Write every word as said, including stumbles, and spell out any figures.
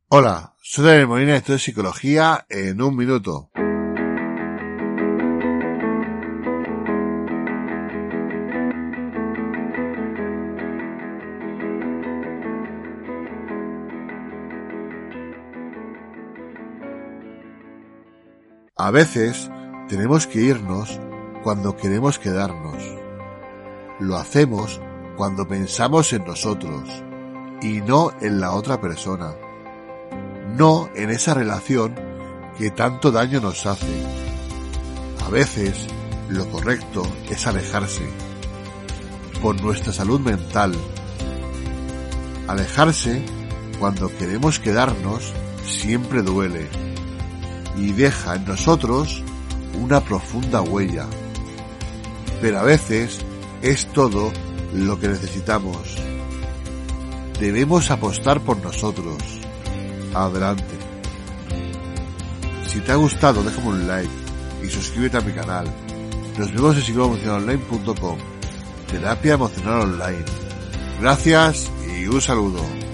Hola, soy Daniel Molina y esto es Psicología en un minuto. A veces tenemos que irnos cuando queremos quedarnos. Lo hacemos cuando pensamos en nosotros y no en la otra persona. No en esa relación que tanto daño nos hace. A veces lo correcto es alejarse, por nuestra salud mental. Alejarse cuando queremos quedarnos siempre duele y deja en nosotros una profunda huella. Pero a veces es todo lo que necesitamos. Debemos apostar por nosotros. Adelante. Si te ha gustado, déjame un like y suscríbete a mi canal. Nos vemos en psicólogo emocional online punto com. Terapia emocional online. Gracias y un saludo.